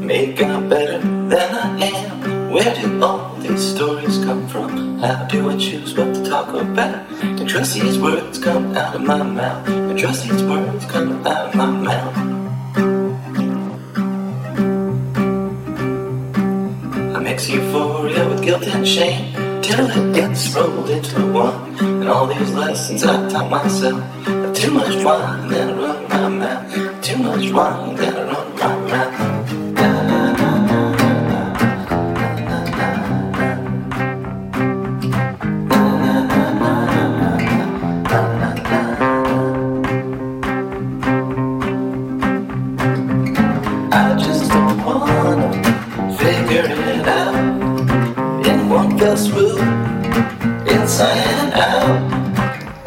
make I'm better than I am. Where did all these stories come from? How do I choose what to talk about? And trust these words come out of my mouth. And trust these words come out of my mouth. I mix euphoria with guilt and shame till it gets rolled into one. And all these lessons I taught myself. Too much wine, then I run my mouth. Too much wine, then I run my mouth.